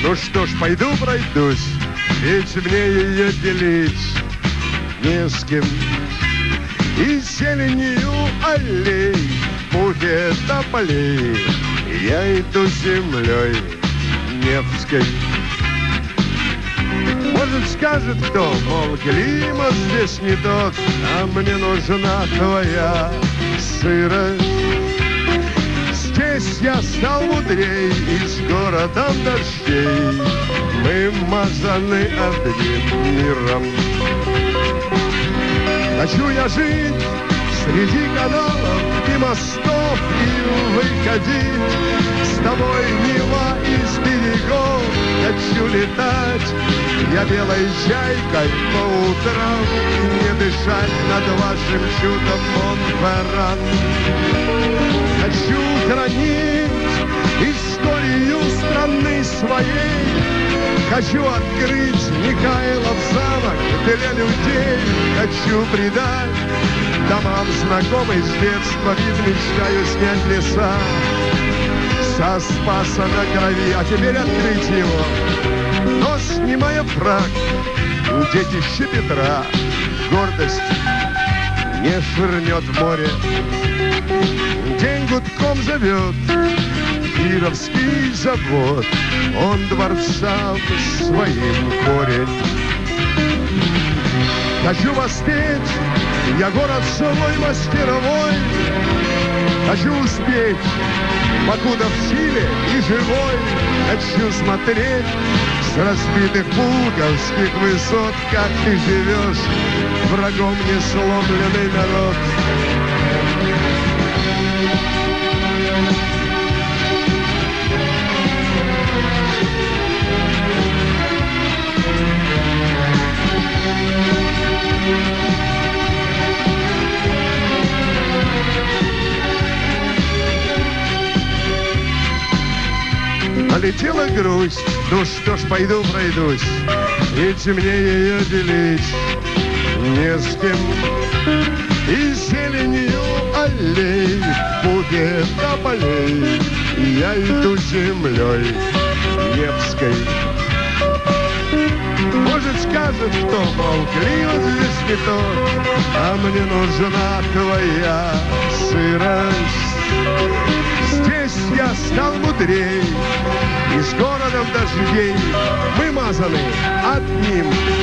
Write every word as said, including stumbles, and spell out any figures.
Ну что ж, пойду пройдусь, ведь мне ее делить не с кем. И зеленью аллей, букет тополей, я иду землей Невской. Может, скажет кто, мол, климат здесь не тот, а мне нужна твоя сырость. Здесь я стал мудрей, и с городом дождей мы мазаны одним миром. Хочу я жить среди каналов и мостов и выходить с тобой мимо из берегов. Хочу летать я белой чайкой по утрам и не дышать над вашим чудом Монферран. Хочу хранить историю страны своей. Хочу открыть Михайлов замок для людей. Хочу придать домам знакомый с детства вид. Мечтаю снять леса со Спаса на крови, а теперь открыть его. Но снимая фрак, детище Петра гордость не швырнет в море. День гудком зовет Кировский завод, он дворцам своим корень. Хочу воспеть я город жилой мастеровой. Хочу успеть, покуда в силе и живой. Хочу смотреть с разбитых пулковских высот, как ты живешь, врагом не сломленный народ. Налетела грусть, ну что ж, пойду пройдусь, ведь мне ее делить не с кем. И зеленью аллей, букет тополей, я иду землей Невской. Может, скажет кто, мол, климат здесь не тот, а мне нужна твоя сырость. Здесь я стал мудрей, и с городом дождей мы мазаны одним